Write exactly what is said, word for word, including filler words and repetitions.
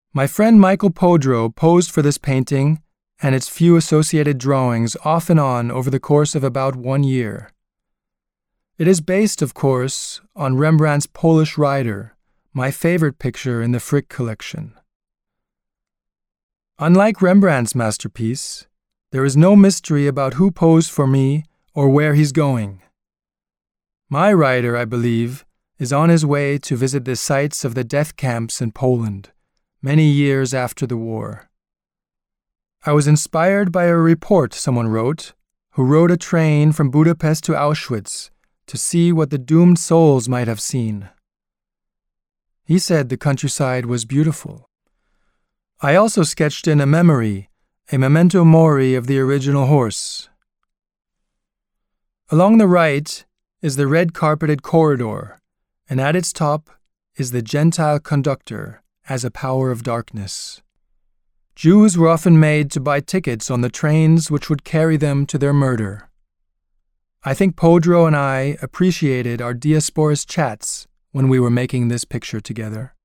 My friend Michael Podro posed for this painting and its few associated drawings off and on over the course of about one year. It is based, of course, on Rembrandt's Polish Rider, my favorite picture in the Frick collection. Unlike Rembrandt's masterpiece, there is no mystery about who posed for me or where he's going. My rider, I believe, is on his way to visit the sites of the death camps in Poland, many years after the war. I was inspired by a report someone wrote, who rode a train from Budapest to Auschwitz to see what the doomed souls might have seen. He said the countryside was beautiful. I also sketched in a memory, a memento mori of the original horse. Along the right is the red-carpeted corridor, and at its top is the Gentile conductor as a power of darkness. Jews were often made to buy tickets on the trains which would carry them to their murder. I think Podro and I appreciated our diasporist chats when we were making this picture together.